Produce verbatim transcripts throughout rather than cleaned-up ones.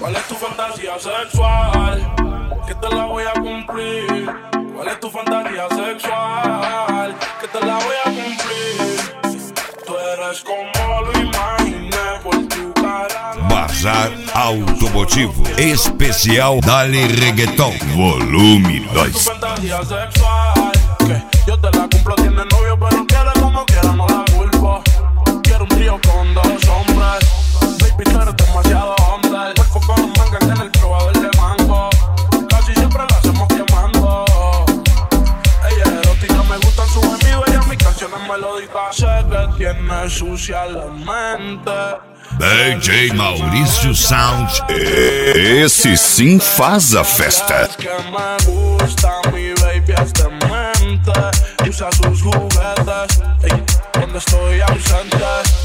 ¿Cuál es tu fantasía sexual? Que te la voy a cumplir. ¿Cuál es tu fantasía sexual? Que te la voy a cumplir. Tú eres como lo imaginé por tu cara. Bazar Automotivo Especial Dale Reggaeton Volume ¿Cuál es tu dois. fantasía sexual? Que yo te la cumplo, tiene novio, pero quiere como quiera, no la culpo. Quiero un trío con dos hombres. Baby, tú eres demasiado hombre. Cuerpo con manga en el probador de mango. Casi siempre la hacemos quemando. Ella es erótica, me gustan sus amigos. Ella mis canciones melódicas. Sé que tiene sucia la mente. D J Maurício Sound. Esse sim faz a festa. Es que me gusta, mi baby es demente. Y usa sus juguetes ey, cuando estoy ausente.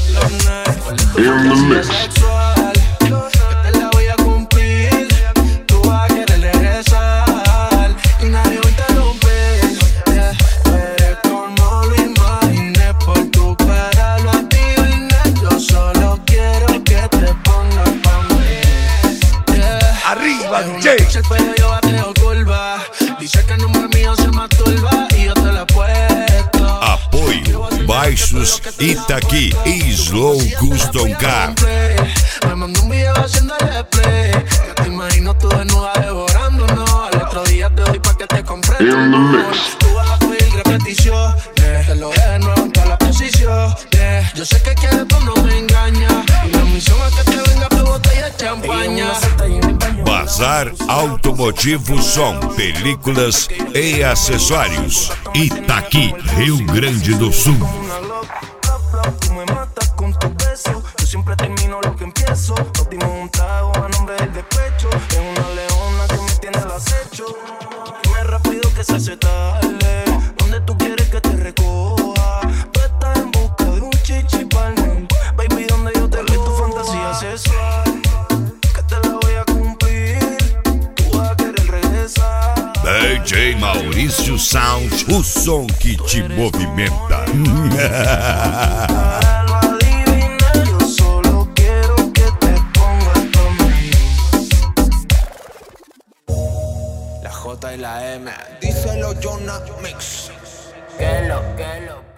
In the mix. Sexual, que te la voy a cumplir. Tú vas a querer regresar y nadie va a interrumpir. Yeah. Eres como lo imaginé, por tu cara lo adiviné. Yo solo quiero que te pongas pa' mí. Yeah. Arriba, D J. El pelo yo bateo curva. Dice que el número mío se masturba y yo te lo he puesto. Apoio Baixos Itaqui e Slow Custom Car. Me mandó un video haciéndole play. Yo te imagino tú desnuda devorándonos. Al otro día te doy pa' que te compre tu In the amor. mix. Tú vas a pedir repetición, yeah. Te lo de nuevo en toda la posición, yeah. Yo sé que quieres, tú no me engañas. Y la misión es que te venga tu botella de champaña. Bazar Automotivo Som, películas e acessórios. Itaqui, Rio Grande do Sul. Tú me matas con tu beso. Yo siempre termino lo que empiezo. Nos dimos un trago a nombre del despecho. Es una leona que me tiene al acecho. Dime rápido que se hace tarde. ¿Dónde tú quieres que te recoja? Tú estás en busca de un chichi palmen. Baby, ¿dónde yo te doy tu fantasía sexual? Que te la voy a cumplir. Tú vas a querer regresar. D J Maurício Sound, o som que te movimenta. Lo adiviné, yo solo quiero que te pongas pa' mí. La J y la M. Díselo, Jonah Mix. Que lo, que lo.